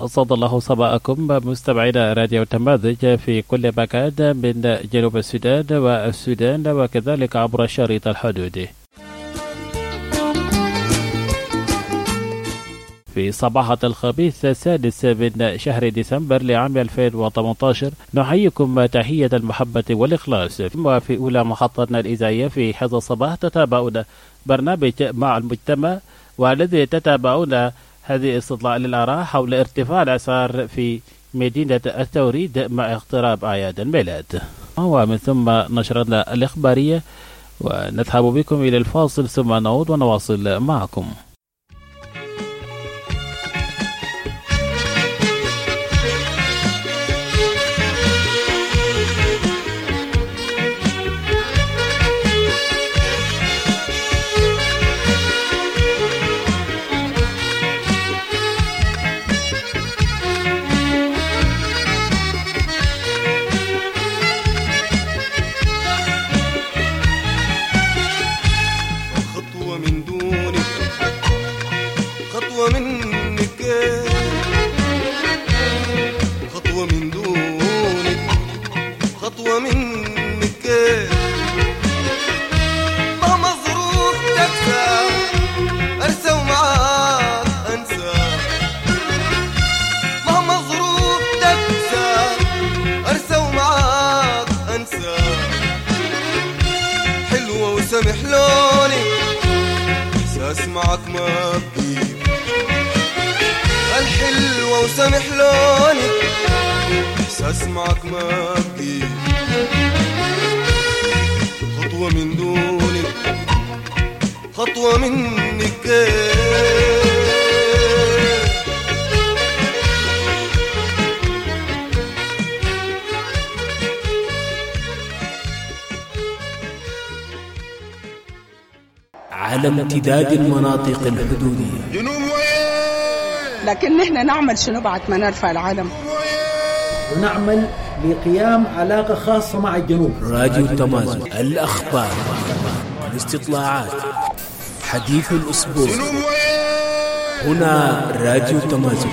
أسعد الله صباحكم مستمعينا راديو تمازج في كل مكان من جنوب السودان والسودان وكذلك عبر الشريط الحدودي. في صباحة الخميس السادس من شهر ديسمبر لعام 2018 نحييكم تحية المحبة والإخلاص. وفي أولى محطتنا الإذاعية في هذا الصباح تتابعون برنامج مع المجتمع، والذي تتابعون هذه استطلاع للآراء حول ارتفاع الأسعار في مدينة التوريد مع اقتراب أعياد الميلاد. ومن ثم نشرنا الإخبارية، ونذهب بكم إلى الفاصل ثم نعود ونواصل معكم. معك ما بجيب الحلوة وسامح لوني، إحساس معك ما بجيب خطوة من دونك خطوة منك. على امتداد المناطق الحدودية جنوب لكن نحن نعمل شنو بعد ما نرفع العلم، ونعمل بقيام علاقة خاصة مع الجنوب. راديو تمازج، الأخبار، الاستطلاعات، حديث الأسبوع، هنا راديو تمازج.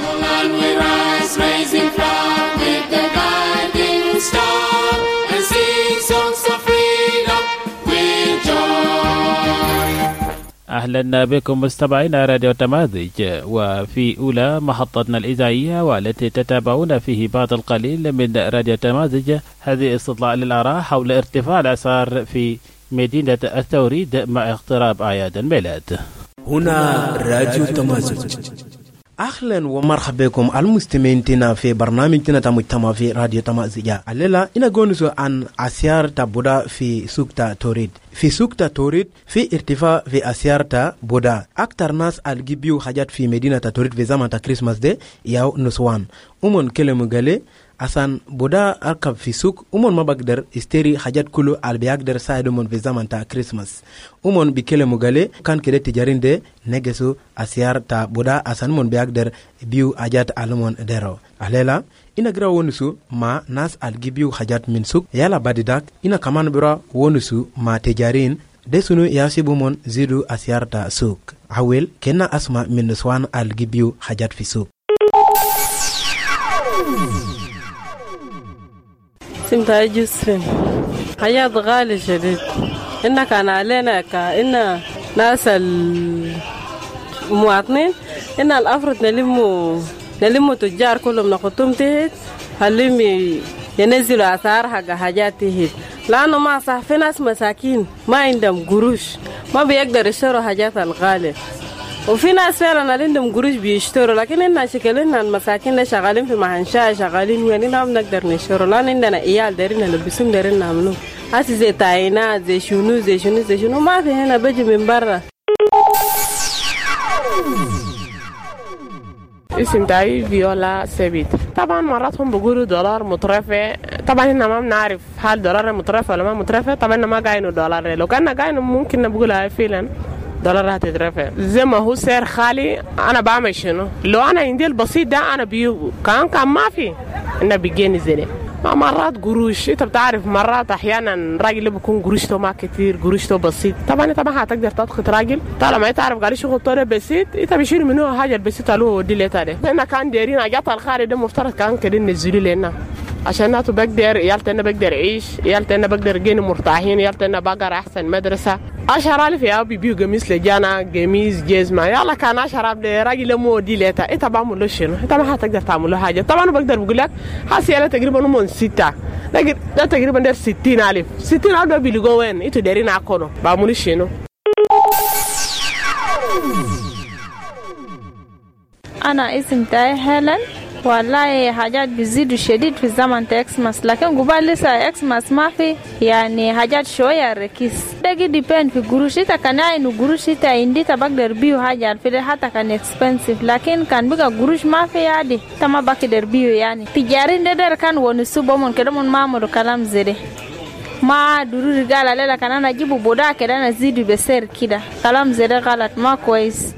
أهلا بكم مستمعينا راديو تمازج، وفي أولى محطتنا الإذاعية والتي تتابعون فيه بعد القليل من راديو تمازج هذه استطلاع للآراء حول ارتفاع الأسعار في مدينة التوريد مع اقتراب أعياد الميلاد. هنا راديو تمازج. أهلا ومرحبا بكم المستمعين في برنامجنا مجتمع في راديو تمازج. الليلة نقول عن أسعار بودا في سوق توريد. في سوق توريد في ارتفاع في أسعار بودا. أكثر ناس الجيبيو حاجات في مدينة توريد في زمن كريسماس دي ياو نسوان. كلمة قالي أصلا بودا أركب في سوق ما بقدر استري حاجات كله اللي بيقدر ساعدهم في زمن كريسماس. بكلمة قالي كان كده تجارين ده نجسو أسعار بودا أصلا بيقدر بيو حاجات علمون درو. أهلا ina gra wonusu ma nas algibiu hajat min suk yala badidak ina kaman bra wonusu ma tejarin desunu yasibumon zidu asiarta suk awel kenna asma min swan algibiu hajat fi suk. سمتها جسفين حياة غالي شديد، إننا كان علينا كإن ناس المواطنين إن الأفراد نلمو تجار كلهم نخطهم تهت هلم ينزلوا أسعار حق حاجات تهت، لأنه ما صح في ناس مساكين ما عندهم قروش ما بيقدر يشتروا حاجات الغالية، وفي ناس فعلا عندهم قروش بيشتروا، لكن إننا شكلنا المساكين شغالين في محنشاء شغالين ويننا ما بنقدر نشتروا، لأن عندنا إيال دارين لبسهم دارين نعملوا هاسي زي تعينات زي شنو ما في هنا بيجي من برا. اسم تاعي فيولا سبيت. طبعا مراتهم بيقولوا دولار مترفع، طبعا هنا ما بنعرف هل دولار مترفع ولا ما مترفع، طبعا ما قاينوا دولار، لو كان قاينوا ممكن نقولها فعلا دولار هتترفع زي ما هو سعر خالي. انا بعمل شنو؟ لو انا عندي البسيط ده انا بيو كان ما في انا بيجيني زي مرات قروش. انت بتعرف مرات احيانا راجل بيكون قروشته ما كتير، قروشته بسيط. طبعا هتقدر تضغط راجل طالما انت عارف قال شغل طول بسيط، انت بيشيل منه حاجه البسيطه له ودي ليه تاني. احنا كان دايرين حاجات الخارج ده مفترض كان كده ننزلوا لنا عشان ناتو بقدر عيالتنا بقدر يعيش، عيالتنا بقدر يجينوا مرتاحين، عيالتنا بقر احسن مدرسه. 10,000 يا بيبيو قميص لجانا قميص جزمه، يلا كان 10,000 راجل مو دي ليتا. انت بعمل له شنو؟ انت ما هتقدر تعمل له حاجه. طبعا بقدر بقول لك حاسه تقريبا من 6، لكن ده تقريبا ده 60,000 ده بيلقوا وين؟ انتوا دايرين عقونه بعملوا شنو؟ انا اسم تاعي هيلن. والله حاجات بيزيد شديد في الزمن تاع اكسماس، لكن قبل لسه اكسماس ما في يعني حاجات شويه رخيص. ده ديبين في قروش. انت كان انه قروش انت عندي بقدر بيو حاجه الفيل حتى كان اكسبنسيف، لكن كان بقى قروش ما في عادي انت ما بقدر بيو. يعني تجارين ده كان ونسوبه من كده من مامر كلام زي ده ما ضروري قال لا كان انا اجيبه بودا كده انا ازيد بسير كده، كلام زي ده غلط ما كويس.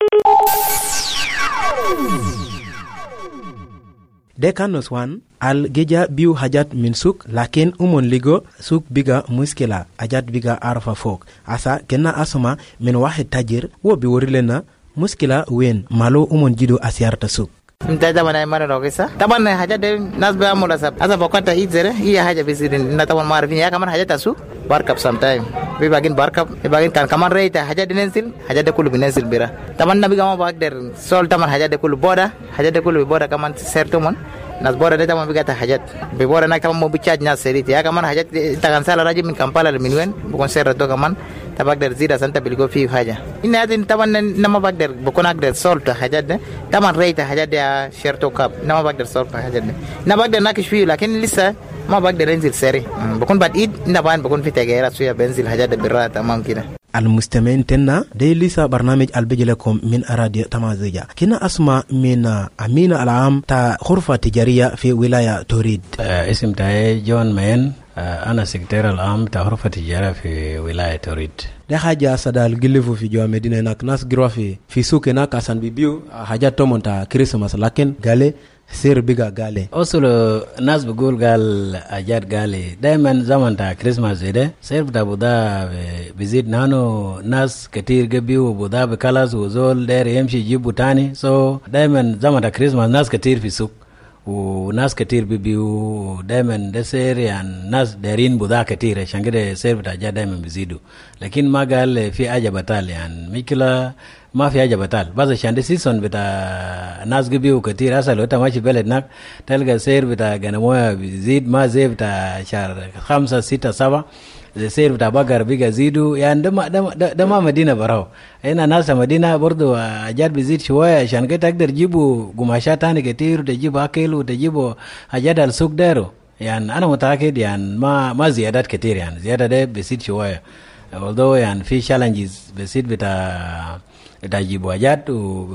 ده كان نسوان الجيجا بيو حاجات من سوق، لكن ليجو سوق بيجا مشكلة حاجات بيجا عارفة فوق. عسا كنا أسمع من واحد تاجر وبيوري لنا مشكلة وين مالو جيدو أسيار تسوق. متى ما نعمل رقيسة طبعا حاجات ناس بيعملوا حساب هذا بقطع إيزره هي حاجة بيصير طبعا ما عارفين يا كمان حاجات تسوق باركب سامتايم بيباقين باركب بيباقين كمان ريته حاجات ننزل حاجات ده كله بينزل برا. طبعا نبي كمان بقدر سول طبعا حاجات ده كله بودا حاجات ده كله بودا كمان سيرتمون ناس بورا ده طبعا بيقطع حاجات بورا هناك طبعا مو بيتشارج ناس سيريت يا كمان حاجات انت كان سال راجل من كامبالا من وين بكون سير ده كمان تبقدر تزيد انت بيلقوا فيه حاجه ان هذه طبعا لما بقدر بكون اقدر سولت حاجات ده طبعا ريته حاجات ده شيرتو كاب لما بقدر سولت حاجات ده انا بقدر ناقش فيه لكن لسه ما بقدر انزل سري بكون بعد ايد نبان بكون في تغييرات شويه بنزل حاجات بالراحه تمام كده. المستمعين تنا دي لسه برنامج البيجي لكم من راديو تمازيجا. كنا اسمع من امين العام تا غرفه تجاريه في ولايه توريد. اسم تاعي جون مين، انا سكرتير العام تا غرفه تجاريه في ولايه توريد. ده حاجه صدال جلفو في جو مدينه هناك ناس جروا في سوق هناك عشان بيبيو حاجات تومون تا كريسماس لكن قال سير بيجا قال اصل الناس بيقول قال اجاد قال دائما زمن تاع كريسماس ده سير بتاع بودا بيزيد نانو ناس كتير جبيو بودا بكلاس وزول داير يمشي يجيبوا تاني سو دائما زمن تاع كريسماس ناس كتير في سوق وناس كتير بيبيو دائما ده سير يعني ناس دايرين بودا كتير عشان كده سير بتاع جا دائما بيزيدوا لكن ما قال في حاجه بطال يعني مشكله ما في حاجه بطال بس عشان ده سيزون بتاع ناس جبيو كتير هسه لو انت ماشي بلدنا تلقى سير بتاع غنمويه بيزيد ما زي بتاع شهر 5 6 7 السير بتاع بقر بيجا زيدوا يعني ده ما مدينه براو هنا ناس مدينه برضو حاجات بيزيد شويه عشان كده تقدر تجيبوا قماشات ثاني كتير وتجيبوا اكل وتجيبوا حاجات السوق دارو يعني انا متاكد يعني ما زيادات كتير يعني زياده ده بيزيد شويه although يعني في challenges بيزيد بتاع تجيبوا حاجات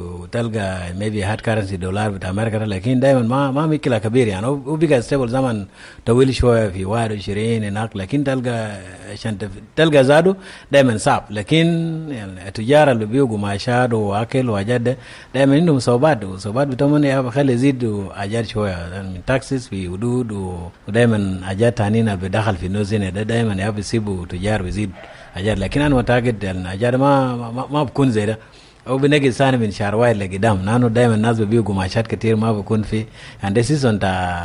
وتلقى maybe hard currency دولار بتاع امريكا لكن دائما ما مشكله كبير يعني وبقى ستيبل زمن طويل شويه في 21 هناك لكن تلقى عشان تلقى زادوا دائما صعب لكن يعني التجار اللي بيجوا قماشات واكل وحاجات دائما عندهم صعوبات بتومن يا بخلي يزيدوا حاجات شويه من تاكسس في حدود ودائما حاجات ثانيه بيدخل في النوزين ده دائما يا بيسيبوا تجار بيزيد حاجات لكن انا متاكد ان حاجات ما بكون زي ده او بنجي ثاني من شهر واحد لقدام لانه دائما الناس بيبيعوا قماشات كتير ما بكون في عند سيزون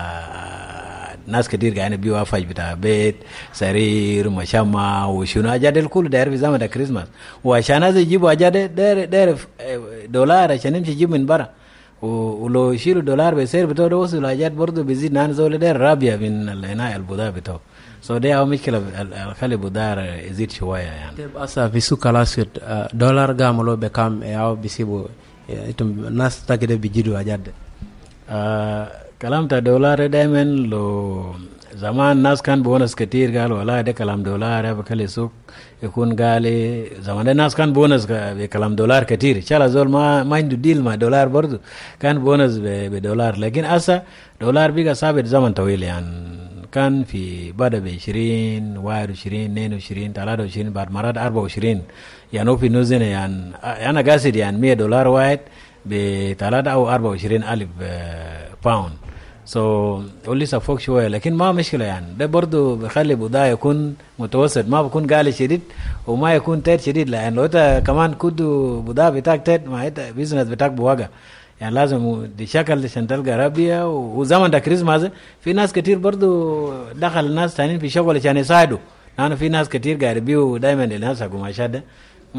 تاع ناس كتير قاعدين بيبيعوا افاج بتاع بيت سرير مشمع وشنو حاجات الكل داير في زمن الكريسماس وعشان الناس يجيبوا حاجات داير دولار عشان يمشي يجيب من برا ولو يشيلوا دولار بسعر بتاعه ده وصلوا حاجات برضه بيزيد نان زول داير رابيه من العنايه البضاعه بتاعه سو ده مشكله الخلي بدار يزيد شويه يعني طيب اسا في سوق الاسود دولار قاموا بكام او بيسيبوا الناس تاكده بيجيدوا حاجات كلام تاع دولار دائما لو زمان الناس كان بونس كتير قالوا والله ده كلام دولار بكل سوق يكون قال زمان الناس كان بونس بكلام دولار كتير ان شاء الله زول ما عنده ديل مع دولار برضه كان بونس بدولار لكن اسا دولار بقى ثابت زمن طويل يعني كان في بدأ ب 20 21 22 23 بعد مرات 24 يعني في نوزين يعني انا قاصد يعني $100 واحد ب 3 أو 24 ألف باوند ولسه فوق شويه، لكن ما مشكله يعني. ده برضو بيخلي بضاعه يكون متوسط، ما بيكون قالي شديد وما يكون تيت شديد، لان لو انت كمان كدو بضاعه بتاعك تيت ما انت بيزنس بتاعك بواقع يعني. لازم دي شكل عشان تلقى ربيه. وزمن ده كريسماس في ناس كتير برضو دخل الناس ثانيين في شغل عشان يساعدوا، لانه في ناس كتير قاعد يبيعوا دائما للناس قماشات ده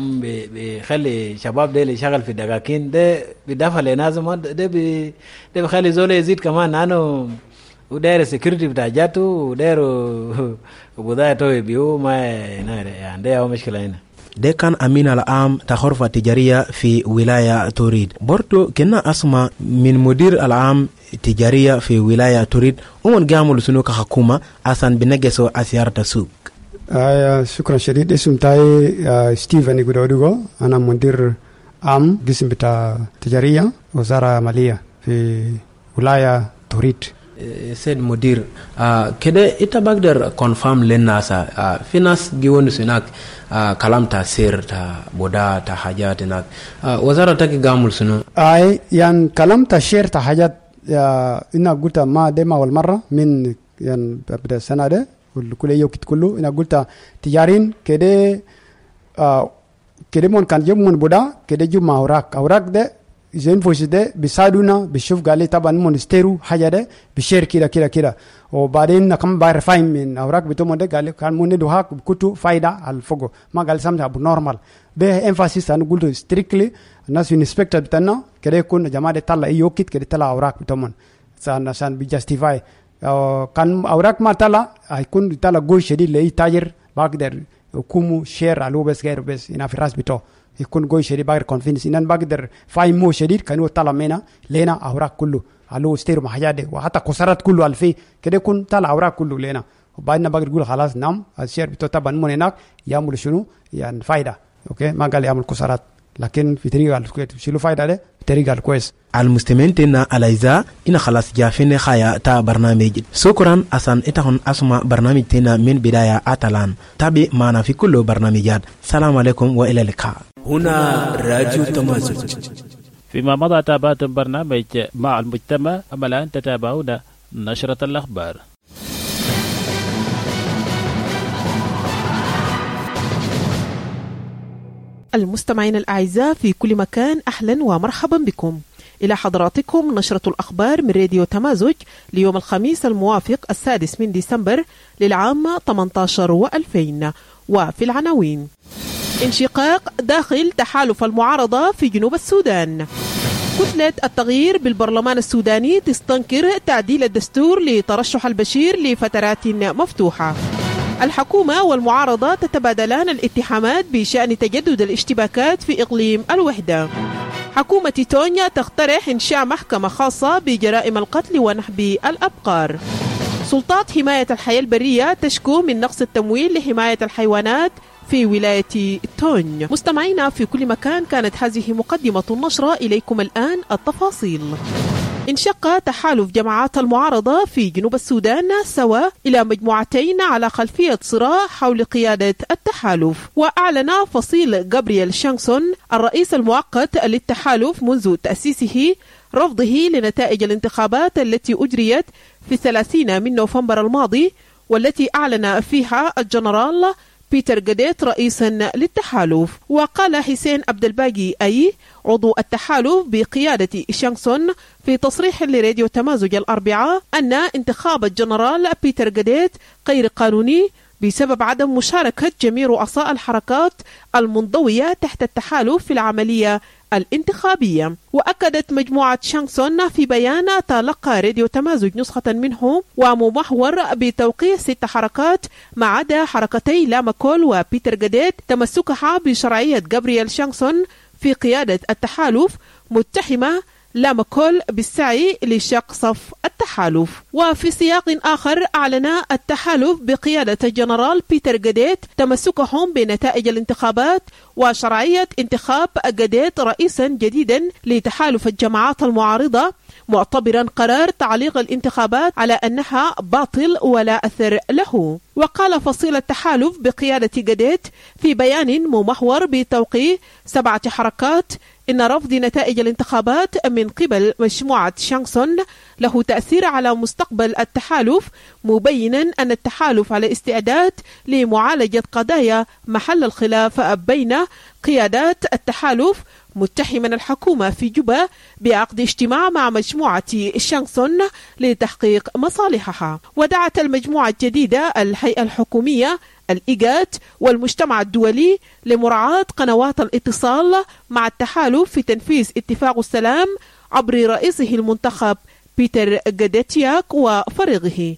بيخلي شباب ده اللي يشغل في الدقاقين ده بيدافع لناس ده بيخلي زول يزيد كمان، لانه وداير السكيورتي بتاع جاته وداير وبضاعة توي بيو ما يعني ده هو مشكلة هنا. ده كان أمين العام تخرفة تجارية في ولاية توريد. برضو كنا أسمع من مدير العام تجارية في ولاية توريد ومن قاموا لسنوك حكومة أصلا بنجسوا أسيار تسوق. شكرا شديد. اسم تاي ستيفن يقولوا أنا مدير عام قسم بتاع تجارية وزارة مالية في ولاية توريد. سيد مدير كده انت بقدر كونفيرم للناس في ناس جيون هناك كلام تاثير تا بودا تا حاجات هناك وزارة تاكي قامل سنو يعني كلام تاثير تا حاجات انا قلت ما ديما اول مرة من يعني بدأ السنة ده كل يوم كله انا قلت تجارين كده كده من كان جيب من بودا كده جيب مع اوراق ده زين فوش ده بيساعدونا بيشوف قال لي طبعا مونستيرو حاجه ده بشير كده وبعدين كم بعرفين من اوراق بتوم ده قال لي كان مندو هاك كتو فايده على الفوق ما قال سامع ابو نورمال به انفاسيس انا قلت ستريكلي الناس انسبكتور بتاعنا كده يكون جماعه طلع يوكيت كده طلع اوراق بتوم عشان بيجاستيفاي كان اوراق ما طلع هيكون طلع جوي شديد لي تاجر بقدر حكومه شير على بس غير بس هنا في راس بتوع يكون جوي شديد باقر كونفينس إنن بقدر فاي مو شديد كانوا طلع منا لنا أوراق كله على ستيرو محجادة وحتى كسرات كله ألفي كده يكون طلع أوراق كله لنا وبعدين بقدر يقول خلاص نعم الشير بتوتابا من هناك يعمل شنو يعني فايدة أوكي ما قال يعمل كسرات لكن في طريقة شيلو فايدة ده بطريقة كويس. المستمعين تنا الأعزاء إن خلاص جافين خايا تا برنامج شكرا أسان إتهون أسمع برنامج تنا من بداية أتلان تابي معنا في كل برنامجات. السلام عليكم وإلى اللقاء. هنا راديو تمازج. فيما مضى تابعت برنامج مع المجتمع، أما الآن تتابعون نشرة الأخبار. المستمعين الأعزاء في كل مكان، أهلا ومرحبا بكم إلى حضراتكم نشرة الأخبار من راديو تمازج ليوم الخميس الموافق 6 ديسمبر للعام 18 و2000. وفي العناوين: انشقاق داخل تحالف المعارضة في جنوب السودان. كتلة التغيير بالبرلمان السوداني تستنكر تعديل الدستور لترشح البشير لفترات مفتوحة. الحكومة والمعارضة تتبادلان الاتهامات بشأن تجدد الاشتباكات في إقليم الوحدة. حكومة تونيا تقترح إنشاء محكمة خاصة بجرائم القتل ونهب الأبقار. سلطات حماية الحياة البرية تشكو من نقص التمويل لحماية الحيوانات في ولاية تونيا. مستمعينا في كل مكان، كانت هذه مقدمة النشرة، إليكم الآن التفاصيل. انشق تحالف جماعات المعارضة في جنوب السودان سوا إلى مجموعتين على خلفية صراع حول قيادة التحالف. وأعلن فصيل جابرييل شانسون الرئيس المؤقت للتحالف منذ تأسيسه رفضه لنتائج الانتخابات التي أجريت في 30 من نوفمبر الماضي، والتي أعلن فيها الجنرال بيتر غديت رئيسا للتحالف. وقال حسين عبد الباقي أي عضو التحالف بقيادة شانسون في تصريح لراديو تمازج الأربعاء أن انتخاب الجنرال بيتر غديت غير قانوني بسبب عدم مشاركة جميع رؤساء الحركات المنضوية تحت التحالف في العملية الانتخابية. وأكدت مجموعة شانسون في بيان تلقى راديو تمازج نسخة منه وممحور بتوقيع 6 حركات ما عدا حركتي لاماكول وبيتر غديت تمسكها بشرعية جابرييل شانسون في قيادة التحالف، متهمة لاماكول بالسعي لشق صف التحالف. وفي سياق آخر أعلن التحالف بقيادة الجنرال بيتر غديت تمسكهم بنتائج الانتخابات وشرعية انتخاب غديت رئيسا جديدا لتحالف الجماعات المعارضة، معتبرا قرار تعليق الانتخابات على أنها باطل ولا أثر له. وقال فصيل التحالف بقيادة جديد في بيان ممحور بتوقيع 7 حركات إن رفض نتائج الانتخابات من قبل مجموعة شانغسون له تأثير على مستقبل التحالف، مبينا أن التحالف على استعداد لمعالجة قضايا محل الخلاف بين قيادات التحالف، متهما الحكومة في جوبا بعقد اجتماع مع مجموعة شانغسون لتحقيق مصالحها. ودعت المجموعة الجديدة الهيئة الحكومية، الإيجاد والمجتمع الدولي لمراعاة قنوات الاتصال مع التحالف في تنفيذ اتفاق السلام عبر رئيسه المنتخب بيتر جاديتياك وفريقه.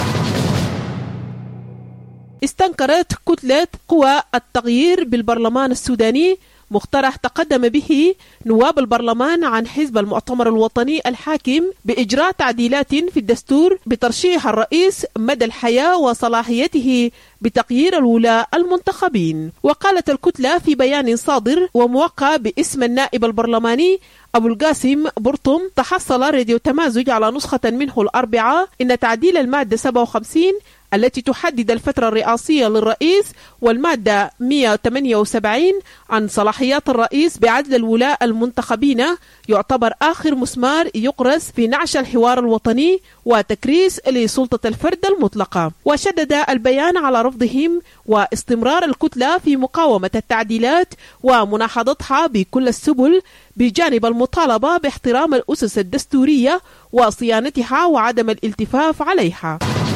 استنكرت كتلة قوى التغيير بالبرلمان السوداني مقترح تقدم به نواب البرلمان عن حزب المؤتمر الوطني الحاكم بإجراء تعديلات في الدستور بترشيح الرئيس مدى الحياة وصلاحيته بتغيير الولاة المنتخبين. وقالت الكتلة في بيان صادر وموقع باسم النائب البرلماني أبو القاسم برطم، تحصل راديو تمازج على نسخة منه الأربعاء إن تعديل المادة 57 التي تحدد الفترة الرئاسية للرئيس والمادة 178 عن صلاحيات الرئيس بعدل الولاة المنتخبين يعتبر آخر مسمار يقرص في نعش الحوار الوطني وتكريس لسلطة الفرد المطلقة. وشدد البيان على رفضهم واستمرار الكتلة في مقاومة التعديلات ومناهضتها بكل السبل، بجانب المطالبة باحترام الأسس الدستورية وصيانتها وعدم الالتفاف عليها.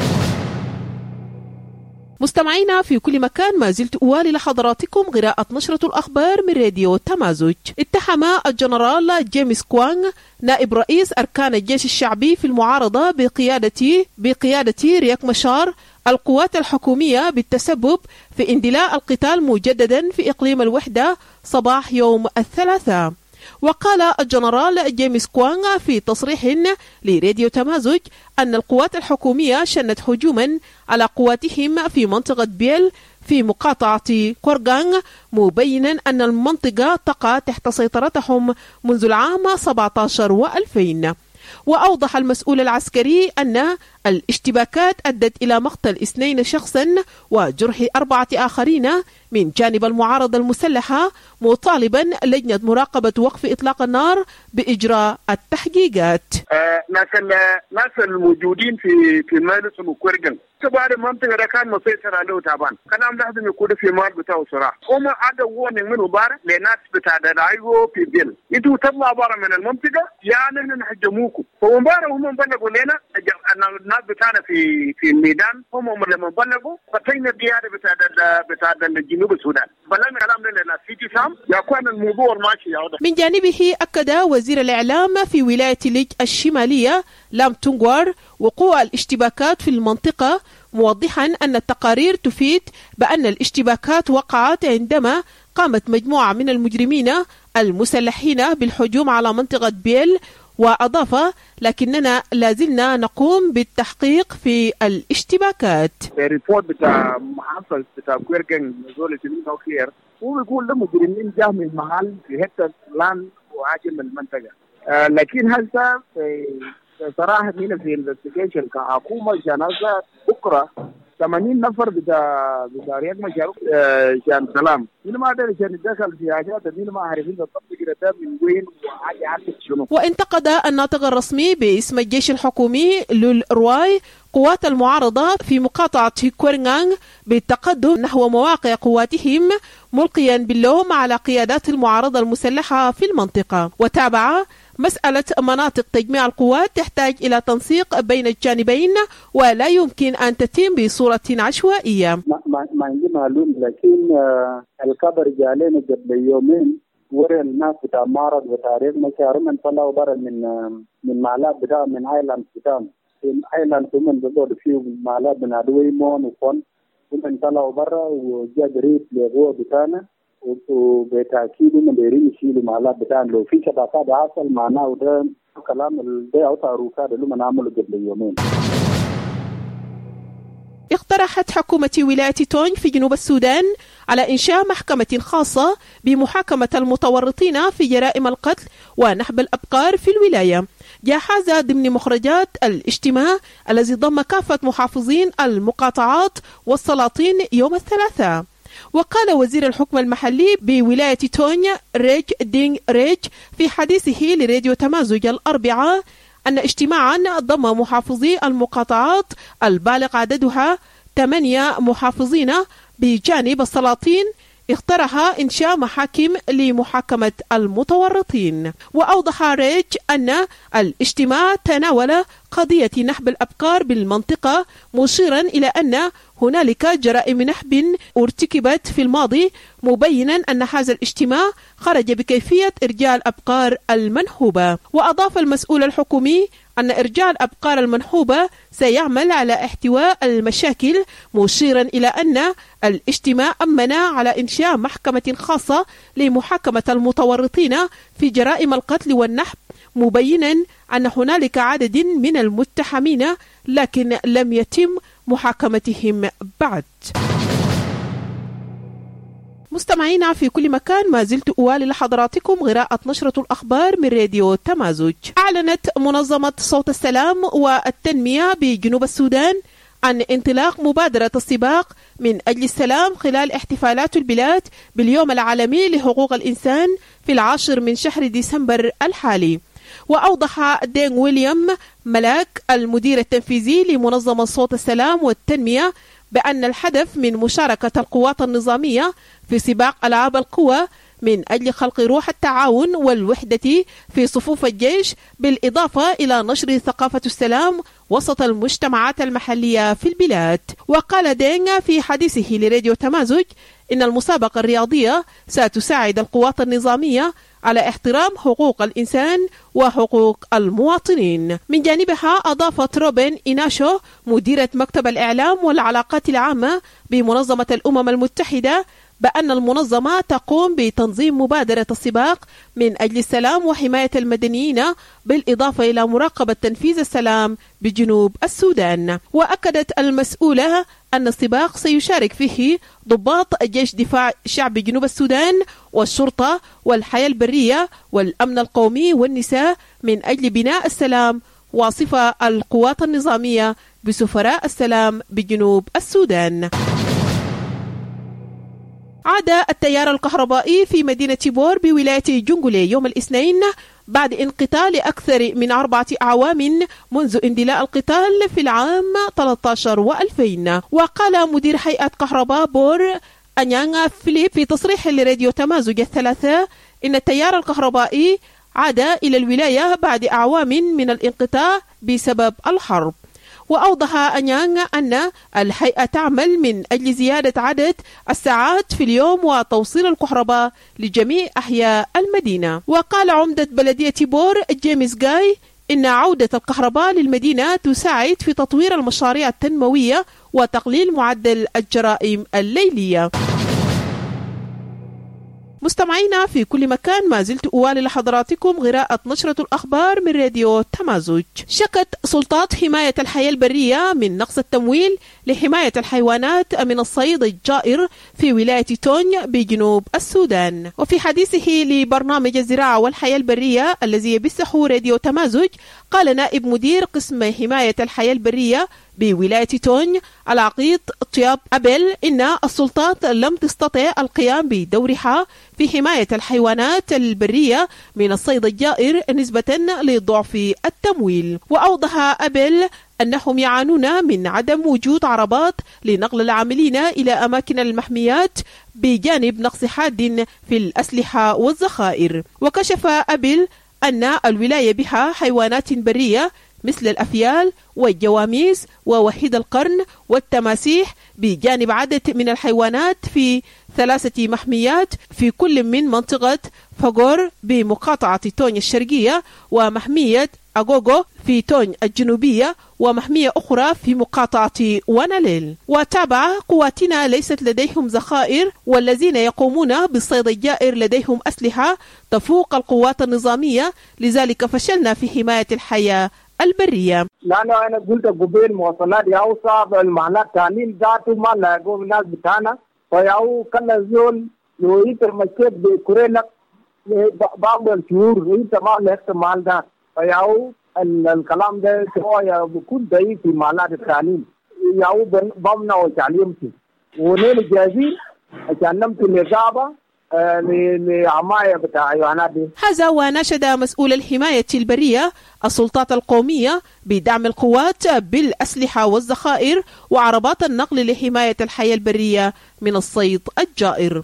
مستمعينا في كل مكان، ما زلت أوالي لحضراتكم قراءة نشرة الأخبار من راديو تمازج. اتهم الجنرال جيمس كوانغ نائب رئيس أركان الجيش الشعبي في المعارضة بقيادة رياك مشار القوات الحكومية بالتسبب في اندلاع القتال مجددا في إقليم الوحدة صباح يوم الثلاثاء. وقال الجنرال جيمس كوانغ في تصريح لراديو تمازج أن القوات الحكومية شنت هجوما على قواتهم في منطقة بيل في مقاطعة كورغانغ، مبينا أن المنطقة تقع تحت سيطرتهم منذ العام 17 و2000. وأوضح المسؤول العسكري أن الاشتباكات أدت إلى مقتل 2 شخصا وجرح 4 آخرين من جانب المعارضة المسلحة، مطالبا لجنة مراقبة وقف إطلاق النار بإجراء التحقيقات. ناس الموجودين في مجلس مكورغن بعد المنطقة ده كان مسيطر عليه تعبان، كان لازم يكون في مال بتاع صراحة. هم عدا وون من مبارك لناس بتاع دايغو في بيل، انتوا تطلعوا برا من المنطقة يعني نحجموكم. فمبارك هم بلغوا لنا الناس بتاعنا في الميدان، هم لما بلغوا فتحنا الديار بتاع الجنوب السودان. بلغنا كلام لنا سيتي سام يكون الموضوع ماشي يا. من جانبه أكد وزير الإعلام في ولاية ليج الشمالية لام تونغوار وقوع الاشتباكات في المنطقة، موضحا أن التقارير تفيد بأن الاشتباكات وقعت عندما قامت مجموعة من المجرمين المسلحين بالهجوم على منطقة بيل. وأضاف لكننا لازلنا نقوم بالتحقيق في الاشتباكات. الريبورت بتاع محافظ بتاع كويرغن نزول تنين خير، هو بيقول المجرمين جاء من محل في حتة لان وعاجل من المنطقة، لكن هسه صراحة هنا في الانفستيجيشن كحكومة جنازة بكرة 80 نفر بتاع رياض مشاريع شان سلام، مين ما قدر عشان يتدخل في حاجات مين ما عارفين بالضبط كده من وين وحاجة عارف شنو. وانتقد الناطق الرسمي باسم الجيش الحكومي لول رواي قوات المعارضة في مقاطعة كورغانغ بالتقدم نحو مواقع قواتهم، ملقيا باللوم على قيادات المعارضة المسلحة في المنطقة. وتابع مسألة مناطق تجميع القوات تحتاج إلى تنسيق بين الجانبين ولا يمكن أن تتم بصورة عشوائية. ما عندي معلوم، لكن الخبر جالنا قبل يومين ورا الناس بتاع معرض بتاريخ مشاريع من طلعوا برا من معلات بتاع من ايلاند بتاع ايلاند من بدور فيه معلات من ادوي مون وفون ومن طلعوا برا وجا قريب لغوا بتاعنا وبتاكيد انه دايرين يشيلوا معلات بتاعنا. لو في شبكات حصل معناه ده كلام ده او تعرفات اللي ما نعمله قبل يومين. اقترحت حكومة ولاية تونج في جنوب السودان على إنشاء محكمة خاصة بمحاكمة المتورطين في جرائم القتل ونهب الأبقار في الولاية. جاء هذا ضمن مخرجات الاجتماع الذي ضم كافة محافظين المقاطعات والسلاطين يوم الثلاثاء. وقال وزير الحكم المحلي بولاية تونيا ريج دينغ ريج في حديثه لراديو تمازج الأربعاء أن اجتماعا ضم محافظي المقاطعات البالغ عددها 8 محافظين بجانب السلاطين اقترح إنشاء محاكم لمحاكمة المتورطين. وأوضح ريج أن الاجتماع تناول قضية نهب الأبقار بالمنطقة، مشيرا إلى أن هنالك جرائم نهب ارتكبت في الماضي، مبينا أن هذا الاجتماع خرج بكيفية إرجاع الأبقار المنهوبة. وأضاف المسؤول الحكومي أن إرجاع الأبقار المنهوبة سيعمل على احتواء المشاكل، مشيرا إلى أن الاجتماع أمن على إنشاء محكمة خاصة لمحاكمة المتورطين في جرائم القتل والنهب، مبينا أن هنالك عدد من المتهمين لكن لم يتم محاكمتهم بعد. مستمعينا في كل مكان، ما زلت أوالي لحضراتكم قراءة نشرة الأخبار من راديو تمازج. أعلنت منظمة صوت السلام والتنمية بجنوب السودان عن انطلاق مبادرة السباق من أجل السلام خلال احتفالات البلاد باليوم العالمي لحقوق الإنسان في 10 من شهر ديسمبر الحالي. وأوضح دين ويليام ملاك المدير التنفيذي لمنظمة صوت السلام والتنمية بأن الهدف من مشاركة القوات النظامية في سباق ألعاب القوى من أجل خلق روح التعاون والوحدة في صفوف الجيش، بالإضافة إلى نشر ثقافة السلام وسط المجتمعات المحلية في البلاد. وقال دينغ في حديثه لراديو تمازج إن المسابقة الرياضية ستساعد القوات النظامية على احترام حقوق الإنسان وحقوق المواطنين. من جانبها أضافت روبين إيناشو مديرة مكتب الإعلام والعلاقات العامة بمنظمة الأمم المتحدة بأن المنظمة تقوم بتنظيم مبادرة السباق من أجل السلام وحماية المدنيين، بالإضافة إلى مراقبة تنفيذ السلام بجنوب السودان. وأكدت المسؤولة أن السباق سيشارك فيه ضباط جيش دفاع شعب جنوب السودان والشرطة والحياة البرية والأمن القومي والنساء من أجل بناء السلام، وصف القوات النظامية بسفراء السلام بجنوب السودان. عاد التيار الكهربائي في مدينة بور بولاية جنجولي يوم الاثنين بعد انقطاع لأكثر من 4 أعوام منذ اندلاع القتال في العام 13 و2000. وقال مدير هيئة كهرباء بور أنيانغ فيليب في تصريح لراديو تمازج الثلاثاء إن التيار الكهربائي عاد إلى الولاية بعد أعوام من الانقطاع بسبب الحرب. وأوضح أنيانغ أن الهيئة تعمل من أجل زيادة عدد الساعات في اليوم وتوصيل الكهرباء لجميع أحياء المدينة. وقال عمدة بلدية بور جيمس جاي إن عودة الكهرباء للمدينة تساعد في تطوير المشاريع التنموية وتقليل معدل الجرائم الليلية. مستمعينا في كل مكان، ما زلت أوالي لحضراتكم قراءة نشرة الأخبار من راديو تمازج. شكت سلطات حماية الحياة البرية من نقص التمويل لحماية الحيوانات من الصيد الجائر في ولاية تونيا بجنوب السودان. وفي حديثه لبرنامج الزراعة والحياة البرية الذي يبثه راديو تمازج، قال نائب مدير قسم حماية الحياة البرية بولاية تونيا العقيد طياب أبل إن السلطات لم تستطع القيام بدورها في حماية الحيوانات البرية من الصيد الجائر نسبة لضعف التمويل. وأوضح أبل أنهم يعانون من عدم وجود عربات لنقل العاملين إلى أماكن المحميات بجانب نقص حاد في الأسلحة والذخائر. وكشف أبل أن الولاية بها حيوانات برية مثل الأفيال والجواميس ووحيد القرن والتماسيح، بجانب عدد من الحيوانات في 3 محميات في كل من منطقة فاغور بمقاطعة تونيا الشرقية، ومحمية أغوغو في تونيا الجنوبية، ومحمية أخرى في مقاطعة وناليل. وتابع قواتنا ليست لديهم ذخائر، والذين يقومون بالصيد الجائر لديهم أسلحة تفوق القوات النظامية، لذلك فشلنا في حماية الحياة البرية. لأنه أنا قلت قبل مواصلات أوصى المعنى تانين ذاته ما لاقوا الناس بتاعنا فياو كان زول لو يتمشيت بكوريلك بعض الشهور انت ما له احتمال ده. فياو الكلام ده شويه بيكون ضعيف في مالات التعليم. ياو بمنع التعليم ونيل جاهزين عشان نمت الإجابة لعماية بتاع حيوانات دي. هذا وناشد مسؤول الحماية البرية السلطات القومية بدعم القوات بالأسلحة والذخائر وعربات النقل لحماية الحياة البرية من الصيد الجائر.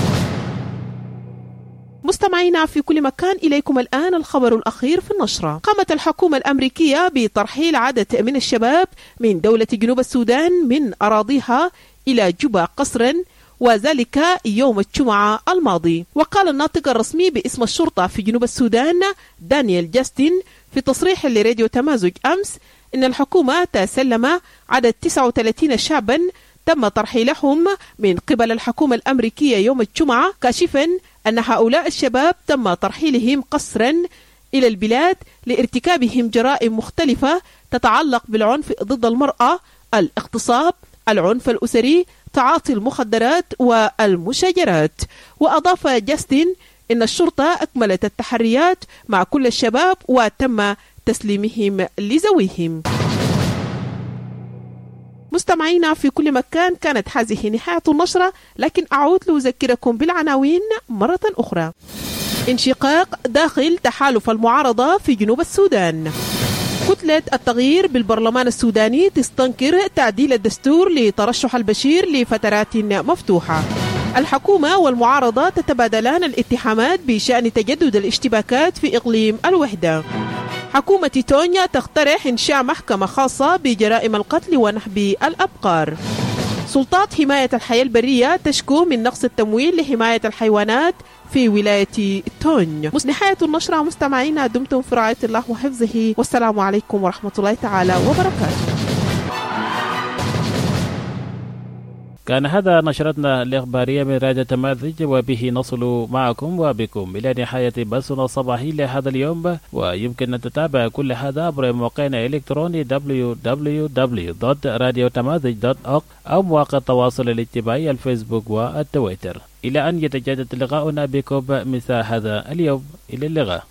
مستمعينا في كل مكان، إليكم الآن الخبر الأخير في النشرة. قامت الحكومة الأمريكية بترحيل عدد من الشباب من دولة جنوب السودان من أراضيها إلى جوبا قسرا، وذلك يوم الجمعة الماضي. وقال الناطق الرسمي باسم الشرطة في جنوب السودان دانيال جاستن في تصريح لراديو تمازج أمس إن الحكومة تسلم عدد 39 شابا تم ترحيلهم من قبل الحكومة الأمريكية يوم الجمعة، كاشفا أن هؤلاء الشباب تم ترحيلهم قسرا إلى البلاد لارتكابهم جرائم مختلفة تتعلق بالعنف ضد المرأة، الاغتصاب، العنف الأسري، تعاطي المخدرات والمشاجرات. وأضاف جاستن إن الشرطة أكملت التحريات مع كل الشباب وتم تسليمهم لذويهم. مستمعينا في كل مكان، كانت هذه نهاية النشرة، لكن أعود لأذكركم بالعناوين مرة أخرى. انشقاق داخل تحالف المعارضة في جنوب السودان. كتلة التغيير بالبرلمان السوداني تستنكر تعديل الدستور لترشح البشير لفترات مفتوحة. الحكومة والمعارضة تتبادلان الاتهامات بشأن تجدد الاشتباكات في إقليم الوحدة. حكومة تونيا تقترح إنشاء محكمة خاصة بجرائم القتل ونهب الأبقار. سلطات حماية الحياة البرية تشكو من نقص التمويل لحماية الحيوانات في ولاية تونيا. نهاية النشرة مستمعينا، دمتم في رعاية الله وحفظه، والسلام عليكم ورحمة الله تعالى وبركاته. كان هذا نشرتنا الإخبارية من راديو تمازج، وبه نصل معكم وبكم إلى نهاية بثنا الصباحي لهذا اليوم. ويمكن أن تتابع كل هذا عبر موقعنا الإلكتروني www.radiotamazig.org أو مواقع التواصل الاجتماعي الفيسبوك والتويتر. إلى أن يتجدد لقاؤنا بكم مساء هذا اليوم، إلى اللقاء.